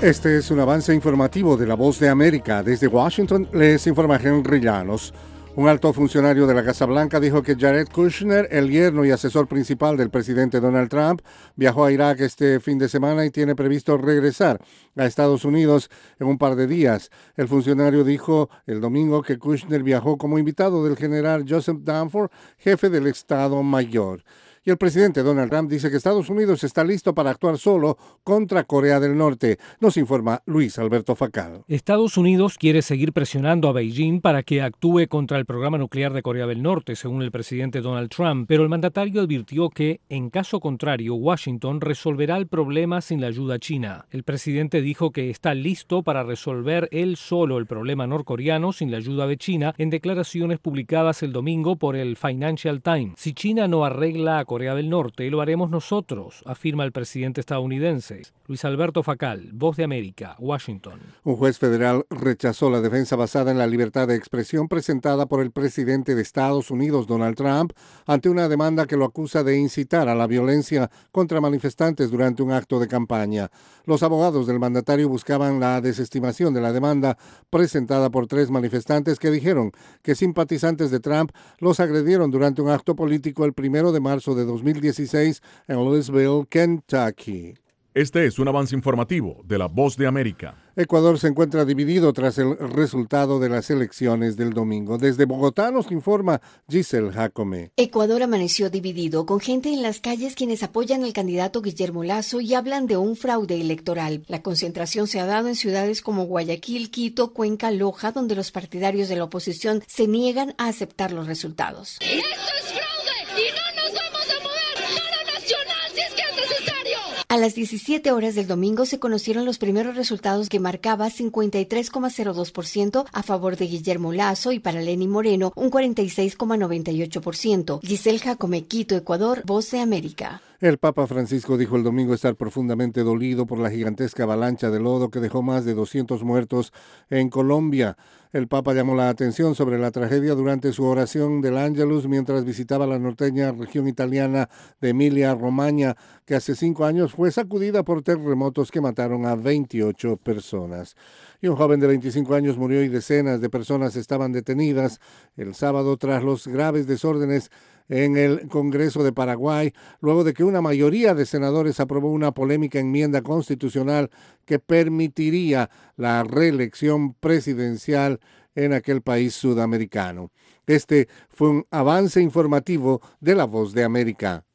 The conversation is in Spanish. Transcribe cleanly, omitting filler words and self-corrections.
Este es un avance informativo de La Voz de América. Desde Washington les informa Henry Llanos. Un alto funcionario de la Casa Blanca dijo que Jared Kushner, el yerno y asesor principal del presidente Donald Trump, viajó a Irak este fin de semana y tiene previsto regresar a Estados Unidos en un par de días. El funcionario dijo el domingo que Kushner viajó como invitado del general Joseph Dunford, jefe del Estado Mayor. Y el presidente Donald Trump dice que Estados Unidos está listo para actuar solo contra Corea del Norte. Nos informa Luis Alberto Facal. Estados Unidos quiere seguir presionando a Beijing para que actúe contra el programa nuclear de Corea del Norte, según el presidente Donald Trump, pero el mandatario advirtió que, en caso contrario, Washington resolverá el problema sin la ayuda china. El presidente dijo que está listo para resolver él solo el problema norcoreano sin la ayuda de China en declaraciones publicadas el domingo por el Financial Times. Si China no arregla a Corea del Norte, lo haremos nosotros, afirma el presidente estadounidense. Luis Alberto Facal, Voz de América, Washington. Un juez federal rechazó la defensa basada en la libertad de expresión presentada por el presidente de Estados Unidos, Donald Trump, ante una demanda que lo acusa de incitar a la violencia contra manifestantes durante un acto de campaña. Los abogados del mandatario buscaban la desestimación de la demanda presentada por 3 manifestantes que dijeron que simpatizantes de Trump los agredieron durante un acto político el 1 de marzo de 2016 en Louisville, Kentucky. Este es un avance informativo de La Voz de América. Ecuador se encuentra dividido tras el resultado de las elecciones del domingo. Desde Bogotá nos informa Giselle Jacome. Ecuador amaneció dividido, con gente en las calles quienes apoyan al candidato Guillermo Lasso y hablan de un fraude electoral. La concentración se ha dado en ciudades como Guayaquil, Quito, Cuenca, Loja, donde los partidarios de la oposición se niegan a aceptar los resultados. ¡Esto es fraude! ¡Y no nos vamos a mover! ¡Paro nacional si es que es necesario! A las 17 horas del domingo se conocieron los primeros resultados que marcaba 53,02% a favor de Guillermo Lasso y para Lenín Moreno un 46,98%. Giselle Jacome, Quito, Ecuador, Voz de América. El Papa Francisco dijo el domingo estar profundamente dolido por la gigantesca avalancha de lodo que dejó más de 200 muertos en Colombia. El Papa llamó la atención sobre la tragedia durante su oración del Ángelus mientras visitaba la norteña región italiana de Emilia-Romagna, que hace 5 años fue sacudida por terremotos que mataron a 28 personas. Y un joven de 25 años murió y decenas de personas estaban detenidas el sábado tras los graves desórdenes en el Congreso de Paraguay, luego de que una mayoría de senadores aprobó una polémica enmienda constitucional que permitiría la reelección presidencial en aquel país sudamericano. Este fue un avance informativo de La Voz de América.